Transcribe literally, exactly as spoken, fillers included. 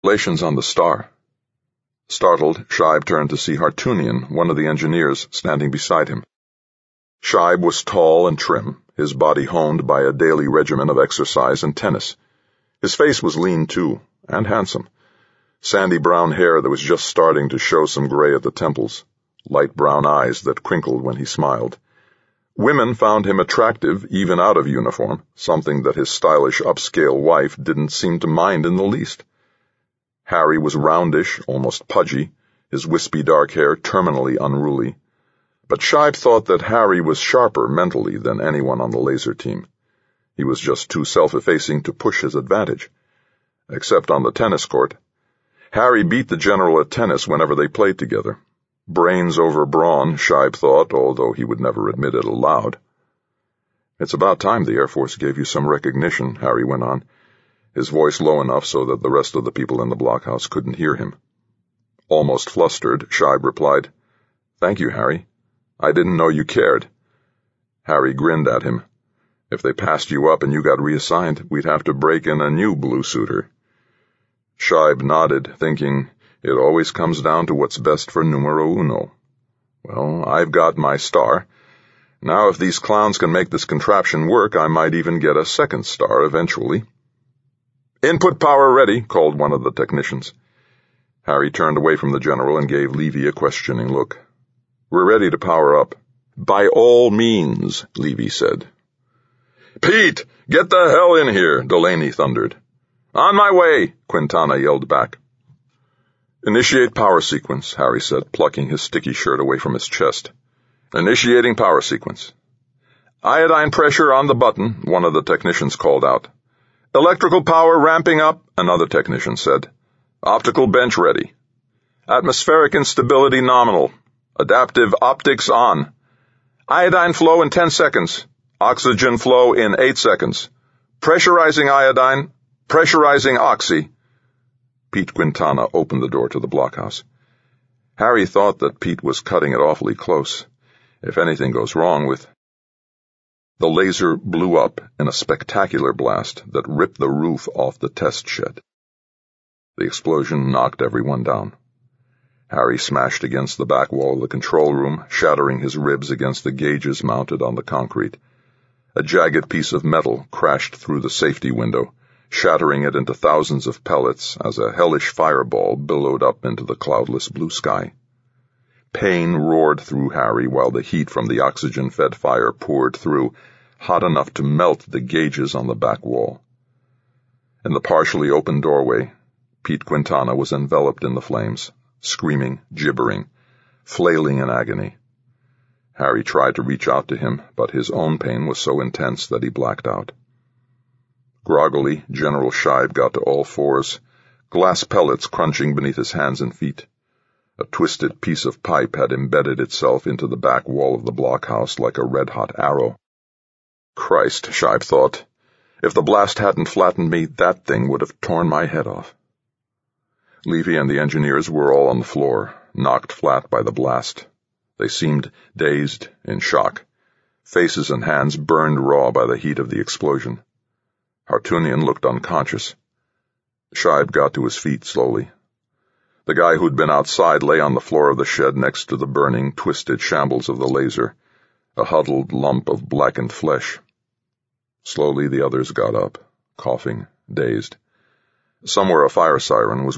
Congratulations on the star. Startled, Scheib turned to see Hartunian, one of the engineers, standing beside him. Scheib was tall and trim, his body honed by a daily regimen of exercise and tennis. His face was lean, too, and handsome. Sandy brown hair that was just starting to show some gray at the temples, light brown eyes that crinkled when he smiled. Women found him attractive even out of uniform, something that his stylish upscale wife didn't seem to mind in the least. Harry was roundish, almost pudgy, his wispy dark hair terminally unruly. But Scheib thought that Harry was sharper mentally than anyone on the laser team. He was just too self-effacing to push his advantage. Except on the tennis court. Harry beat the general at tennis whenever they played together. Brains over brawn, Scheib thought, although he would never admit it aloud. "It's about time the Air Force gave you some recognition," Harry went on, his voice low enough so that the rest of the people in the blockhouse couldn't hear him. Almost flustered, Scheib replied, "Thank you, Harry. I didn't know you cared." Harry grinned at him. "If they passed you up and you got reassigned, we'd have to break in a new blue-suiter." Scheib nodded, thinking, it always comes down to what's best for numero uno. Well, I've got my star. Now if these clowns can make this contraption work, I might even get a second star eventually. "Input power ready," called one of the technicians. Harry turned away from the general and gave Levy a questioning look. "We're ready to power up." "By all means," Levy said. "Pete, get the hell in here," Delaney thundered. "On my way," Quintana yelled back. "Initiate power sequence," Harry said, plucking his sticky shirt away from his chest. "Initiating power sequence." "Iodine pressure on the button," one of the technicians called out. "Electrical power ramping up," another technician said. "Optical bench ready. Atmospheric instability nominal. Adaptive optics on. Iodine flow in ten seconds. Oxygen flow in eight seconds. Pressurizing iodine. Pressurizing oxy." Pete Quintana opened the door to the blockhouse. Harry thought that Pete was cutting it awfully close. If anything goes wrong with... The laser blew up in a spectacular blast that ripped the roof off the test shed. The explosion knocked everyone down. Harry smashed against the back wall of the control room, shattering his ribs against the gauges mounted on the concrete. A jagged piece of metal crashed through the safety window, shattering it into thousands of pellets as a hellish fireball billowed up into the cloudless blue sky. Pain roared through Harry while the heat from the oxygen-fed fire poured through, hot enough to melt the gauges on the back wall. In the partially open doorway, Pete Quintana was enveloped in the flames, screaming, gibbering, flailing in agony. Harry tried to reach out to him, but his own pain was so intense that he blacked out. Groggily, General Scheib got to all fours, glass pellets crunching beneath his hands and feet. A twisted piece of pipe had embedded itself into the back wall of the blockhouse like a red-hot arrow. Christ, Scheib thought, if the blast hadn't flattened me, that thing would have torn my head off. Levy and the engineers were all on the floor, knocked flat by the blast. They seemed dazed, in shock. Faces and hands burned raw by the heat of the explosion. Hartunian looked unconscious. Scheib got to his feet slowly. The guy who'd been outside lay on the floor of the shed next to the burning, twisted shambles of the laser, a huddled lump of blackened flesh. Slowly the others got up, coughing, dazed. Somewhere a fire siren was